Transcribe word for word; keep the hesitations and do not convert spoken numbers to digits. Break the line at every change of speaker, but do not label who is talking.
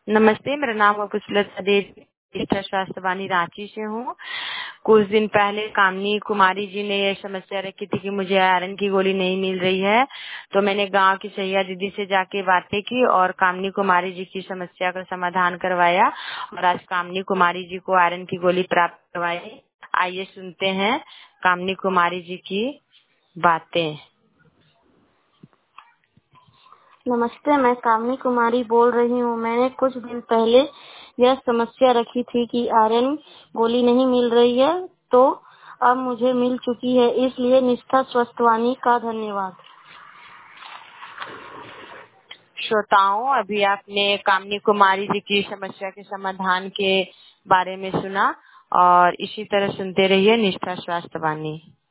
नमस्ते, मेरा नाम है पुष्पलता देवी, निष्ठा स्वास्थ्य वाणी रांची से हूँ। कुछ दिन पहले कामनी कुमारी जी ने ये समस्या रखी थी कि मुझे आयरन की गोली नहीं मिल रही है, तो मैंने गांव की सैया दीदी से जाके बातें की और कामनी कुमारी जी की समस्या का समाधान करवाया और आज कामनी कुमारी जी को आयरन की गोली प्राप्त करवाई। आइए सुनते हैं कामनी कुमारी जी की बातें।
नमस्ते, मैं कामनी कुमारी बोल रही हूँ। मैंने कुछ दिन पहले यह समस्या रखी थी कि आयरन गोली नहीं मिल रही है, तो अब मुझे मिल चुकी है, इसलिए निष्ठा स्वास्थ्यवाणी का धन्यवाद।
श्रोताओं, अभी आपने कामनी कुमारी जी की समस्या के समाधान के बारे में सुना और इसी तरह सुनते रहिए निष्ठा स्वास्थ्य वाणी।